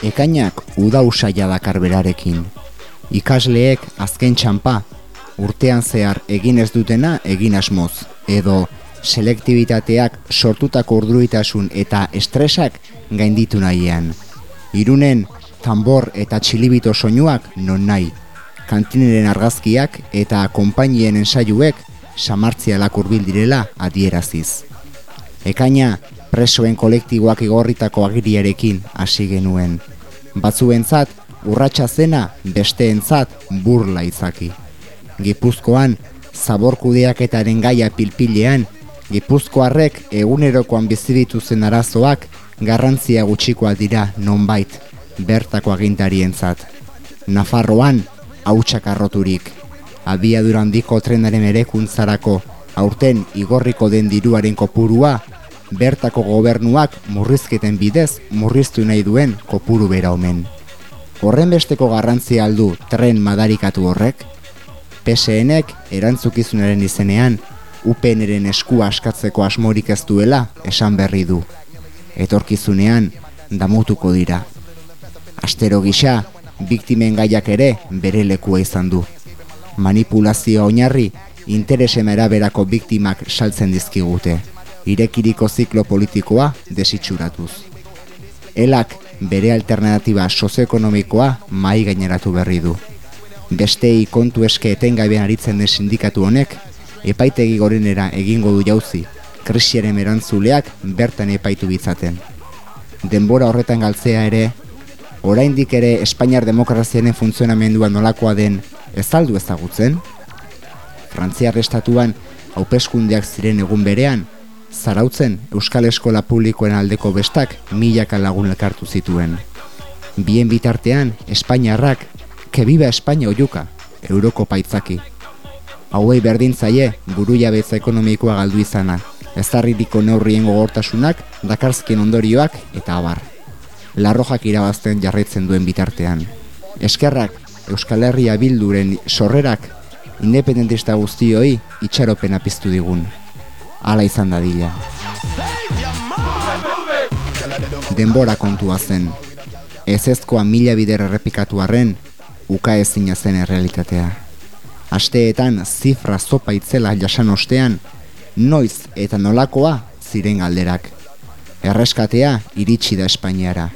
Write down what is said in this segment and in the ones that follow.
Ekainak uda usaila dakar berarekin. Ikasleek azken txanpa, urtean zehar egin ez dutena egin asmoz, edo selektibitateak sortutako urduritasun eta estresak gainditu nahian. Irunen tambor eta txilibito soinuak non nahi, kantineren argazkiak eta konpainien ensaiuek samartzialak hurbil direla adieraziz. Ekaina presoen kolektiboak igorritako agiriarekin hasi genuen. Batzuentzat urratsa zena, besteentzat burla izaki. Gipuzkoan zaborkudeaketaren gaia pilpilean, gipuzkoarrek egunerokoan bizi dituzten arazoak garrantzia gutxikoa dira nonbait bertako agintarientzat. Nafarroan hautsak arroturik, abiadura handiko trenaren erekuntzarako aurten igorriko den diruaren kopurua, bertako gobernuak murrizketen bidez murriztu nahi duen kopuru bera omen. Horrenbesteko garrantzia aldu tren madarikatu horrek? PSNek erantzukizunaren izenean UPNren eskua askatzeko asmorik ez duela esan berri du. Etorkizunean damutuko dira. Astero gisa, biktimen gaiak ere bere lekua izan du. Manipulazioa oinarri interesen eraberako biktimak saltzen dizkigute, irekiriko ziklo politikoa desitxuratuz. Elak bere alternatiba sozioekonomikoa mahai gaineratu berri du. Bestei kontu eske etengabean aritzen den sindikatu honek, epaitegi gorenera egingo du jauzi, krisiaren erantzuleak bertan epaitu bitzaten. Denbora horretan galtzea ere, oraindik ere Espainiar demokraziaren funtzionamendua nolakoa den ez aldu ezagutzen? Frantziar estatuan hauteskundeak ziren egun berean, Zarautzen Euskal Eskola Publikoen aldeko bestak milaka lagun elkartu zituen. Bien bitartean, Espainiarrak, que viva España oiuka, euroko paitzaki. Hauei berdin zaie burujabetza ekonomikoa galdu izana, ezarririko neurrien gogortasunak, dakarzkien ondorioak eta abar. Larrojak irabazten jarraitzen duen bitartean. Eskerrak Euskal Herria Bilduren sorrerak independentista guztioi itxaropena piztu digun. Hala izan dadila. Denbora kontua zen. Ezezkoa mila bider errepikatu arren, ukaezina zen errealitatea. Asteetan zifra zopa itzela jasan ostean, noiz eta nolakoa ziren galderak. Erreskatea iritsi da Espainiara.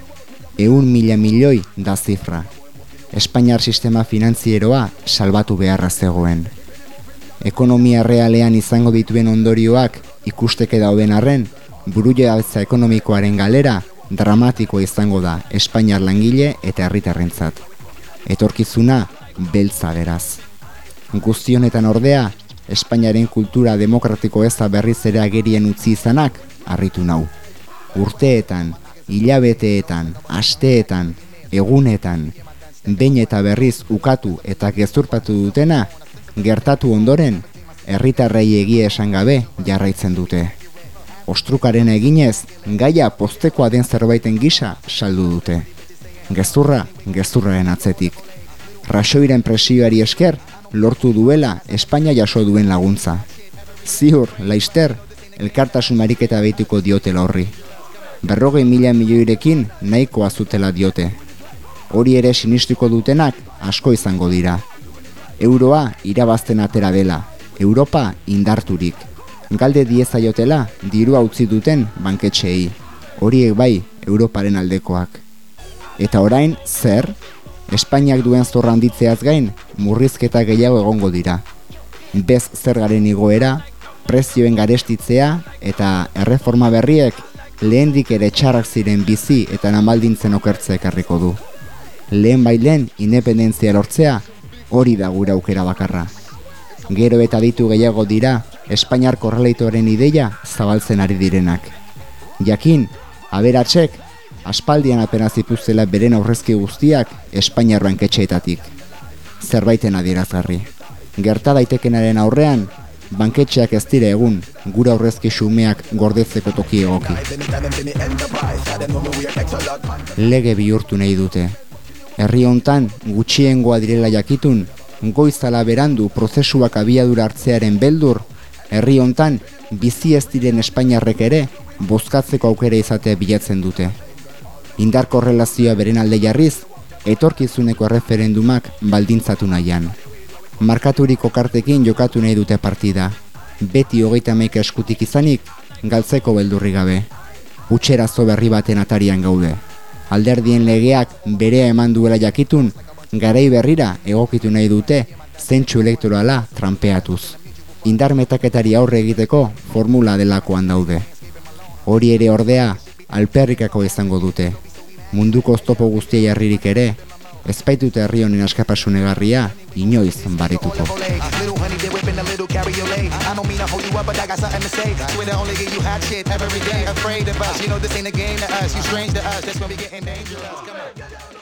100.000 milioi da zifra. Espainiar sistema finantzieroa salbatu beharra zegoen. Ekonomia realean izango dituen ondorioak ikusteke dauden arren, burujabetza ekonomikoaren galera dramatikoa izango da Espainiar langile eta herritarrentzat. Etorkizuna beltza beraz. Guzti honetan ordea, Espainiaren kultura demokratiko eza berriz ere agerien utzi izanak harritu nau. Urteetan, hilabeteetan, asteetan, egunetan, behin eta berriz ukatu eta gezurpatu dutena, gertatu ondoren, herritarrei egia esan gabe jarraitzen dute. Ostrukaren eginez, gaia postekoa den zerbaiten gisa saldu dute. Gezurra, gezurraren atzetik. Rajoyren presioari esker, lortu duela Espainia jaso duen laguntza. Ziur, laister, elkartasun ariketa behituko diotela horri. 40.000 milioirekin nahikoa zutela diote. Hori ere sinistuko dutenak asko izango dira. Euroa irabazten atera dela, Europa indarturik. Galde diezaiotela dirua utzi duten banketxeei. Horiek bai, Europaren aldekoak. Eta orain, zer? Espainiak duen zorra handitzeaz gain, murrizketa gehiago egongo dira. Bez zergaren igoera, prezioen garestitzea eta erreforma berriek lehendik ere txarrak ziren bizi eta namaldintzen okertzea ekarriko du. Lehen bailen independentzia lortzea, hori da gure aukera bakarra. Gero eta ditu gehiago dira, Espainiar korrelaitoren ideia zabaltzen ari direnak. Jakin, aberatsek, aspaldian apenas ipuztela beren aurrezki guztiak Espainiar banketxeetatik. Zerbaiten adierazgarri. Gerta daitekenaren aurrean, banketxeak ez dira egun, gure aurrezki xumeak gordetzeko toki egoki. Lege bihurtu nahi dute. Herri hontan gutxiengoa direla jakitun, goizala berandu prozesuak abiadura hartzearen beldur, herri hontan bizi ez diren Espainiarrek ere bozkatzeko aukera izatea bilatzen dute. Indar korrelazioa beren alde jarriz, etorkizuneko erreferendumak baldintzatu nahian. Markaturiko kartekin jokatu nahi dute partida. Beti 31 eskutik izanik, galtzeko beldurri gabe. Utxerazo berri baten atarian gaude. Alderdien legeak berea eman duela jakitun, garai berrira egokitu nahi dute zentsu elektorala tranpeatuz. Indar metaketari aurre egiteko formula delakoan daude. Hori ere ordea, alperrikako izango dute. Munduko oztopo guztia jarririk ere, ez baitute herri honen askapasunegarria inoiz barituko. I don't mean to hold you up, but I got something to say. Swear to only give you hot shit every day. Afraid of us, you know this ain't a game to us. You strange to us, that's when we getting dangerous. Come on.